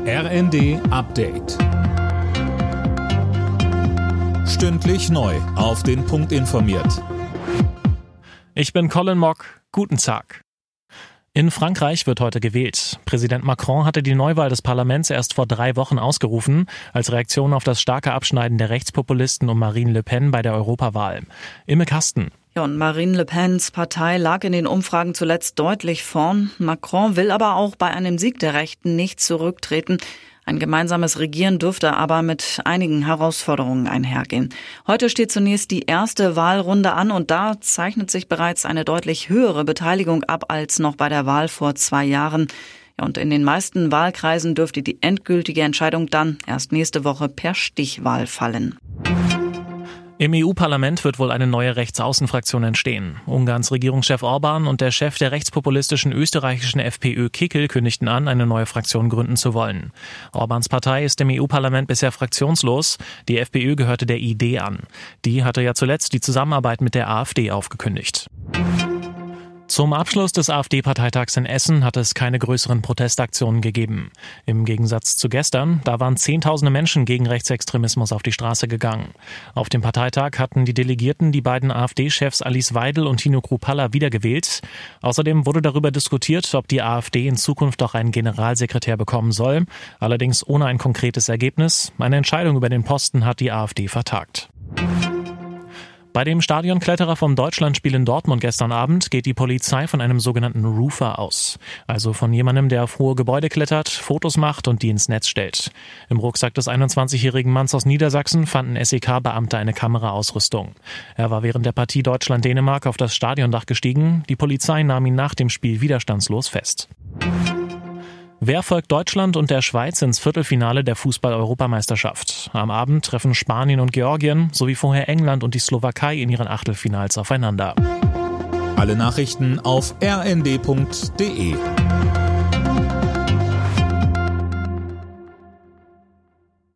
RND Update. Stündlich neu auf den Punkt informiert. Ich bin Colin Mock. Guten Tag. In Frankreich wird heute gewählt. Präsident Macron hatte die Neuwahl des Parlaments erst vor 3 Wochen ausgerufen, als Reaktion auf das starke Abschneiden der Rechtspopulisten um Marine Le Pen bei der Europawahl. Imme Kasten. Und Marine Le Pens Partei lag in den Umfragen zuletzt deutlich vorn. Macron will aber auch bei einem Sieg der Rechten nicht zurücktreten. Ein gemeinsames Regieren dürfte aber mit einigen Herausforderungen einhergehen. Heute steht zunächst die erste Wahlrunde an und da zeichnet sich bereits eine deutlich höhere Beteiligung ab als noch bei der Wahl vor 2 Jahren. Und in den meisten Wahlkreisen dürfte die endgültige Entscheidung dann erst nächste Woche per Stichwahl fallen. Im EU-Parlament wird wohl eine neue Rechtsaußenfraktion entstehen. Ungarns Regierungschef Orbán und der Chef der rechtspopulistischen österreichischen FPÖ Kickl kündigten an, eine neue Fraktion gründen zu wollen. Orbáns Partei ist im EU-Parlament bisher fraktionslos. Die FPÖ gehörte der ID an. Die hatte ja zuletzt die Zusammenarbeit mit der AfD aufgekündigt. Zum Abschluss des AfD-Parteitags in Essen hat es keine größeren Protestaktionen gegeben. Im Gegensatz zu gestern, da waren Zehntausende Menschen gegen Rechtsextremismus auf die Straße gegangen. Auf dem Parteitag hatten die Delegierten die beiden AfD-Chefs Alice Weidel und Tino Kruppalla wiedergewählt. Außerdem wurde darüber diskutiert, ob die AfD in Zukunft auch einen Generalsekretär bekommen soll, allerdings ohne ein konkretes Ergebnis. Eine Entscheidung über den Posten hat die AfD vertagt. Bei dem Stadionkletterer vom Deutschlandspiel in Dortmund gestern Abend geht die Polizei von einem sogenannten Roofer aus. Also von jemandem, der auf hohe Gebäude klettert, Fotos macht und die ins Netz stellt. Im Rucksack des 21-jährigen Manns aus Niedersachsen fanden SEK-Beamte eine Kameraausrüstung. Er war während der Partie Deutschland-Dänemark auf das Stadiondach gestiegen. Die Polizei nahm ihn nach dem Spiel widerstandslos fest. Wer folgt Deutschland und der Schweiz ins Viertelfinale der Fußball-Europameisterschaft? Am Abend treffen Spanien und Georgien sowie vorher England und die Slowakei in ihren Achtelfinals aufeinander. Alle Nachrichten auf rnd.de.